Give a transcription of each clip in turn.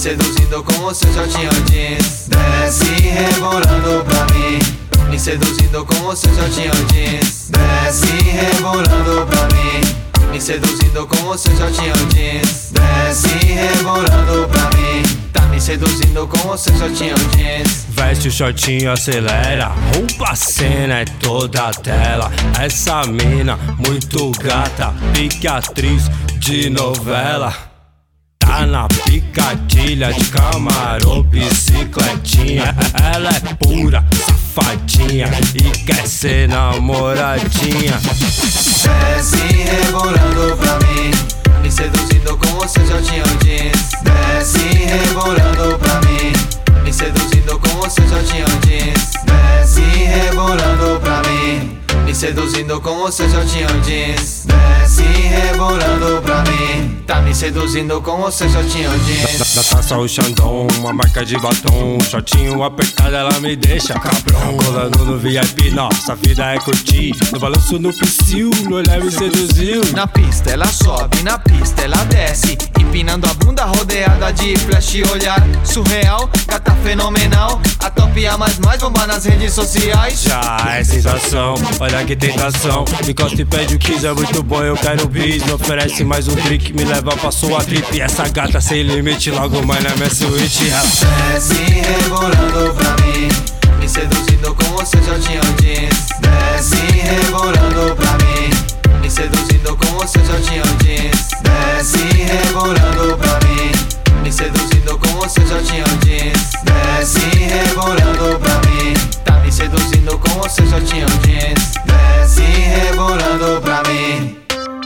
seduzindo com o seu shortinho jeans. Desce rebolando pra mim, me seduzindo com o seu shortinho jeans. Desce rebolando pra mim, me seduzindo com o seu shortinho jeans. Desce rebolando pra mim, tá me seduzindo com o seu shortinho jeans. Veste o shortinho, acelera, rouba a cena, é toda a tela. Essa mina, muito gata, pique atriz de novela. Tá na picadilha de camarão, bicicletinha. Ela é pura, safadinha e quer ser namoradinha. Desce rebolando pra mim, me seduzindo com o seu shortinho jeans. Desce rebolando pra mim, me seduzindo com o seu shortinho jeans. Desce rebolando pra mim, me seduzindo com o seu shortinho jeans. Desce rebolando pra mim, tá me seduzindo com o seu shortinho jeans. Na taça o Xandão, uma marca de batom. Shortinho apertado, ela me deixa cabrão. Colando no VIP, nossa vida é curtir. No balanço no piscil, no olhar me seduziu. Na pista ela sobe, na pista ela desce, empinando a bunda rodeada de flash e olhar surreal, gata fenomenal. A top e a mais bomba nas redes sociais. Já é sensação, olha que tentação. Encosta e pede o kiss, é muito bom, eu quero bis. Me oferece mais um drink, me leva pra sua trip. Essa gata sem limite, logo mais na minha suíte. Desce rebolando pra mim, me seduzindo com o seu shortinho jeans. Desce rebolando pra mim, me seduzindo com o seu shortinho jeans. Desce rebolando pra mim, me seduzindo com o seu shortinho jeans. Desce rebolando pra mim, tá me seduzindo com o seu shortinho jeans. Desce rebolando pra mim,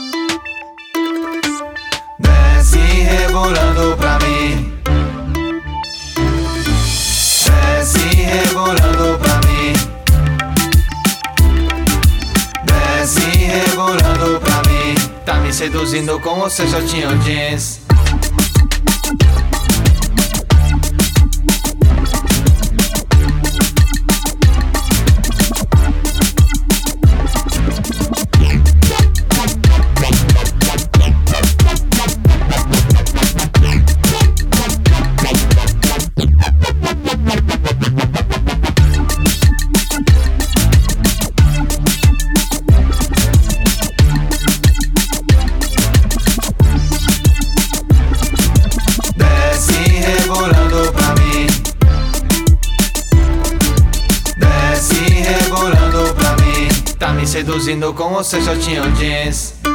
desce rebolando pra mim, desce rebolando pra mim, desce rebolando pra mim, tá me seduzindo com o seu shortinho jeans. Rebolando pra mim, desce rebolando pra mim, tá me seduzindo com o seu shortinho jeans.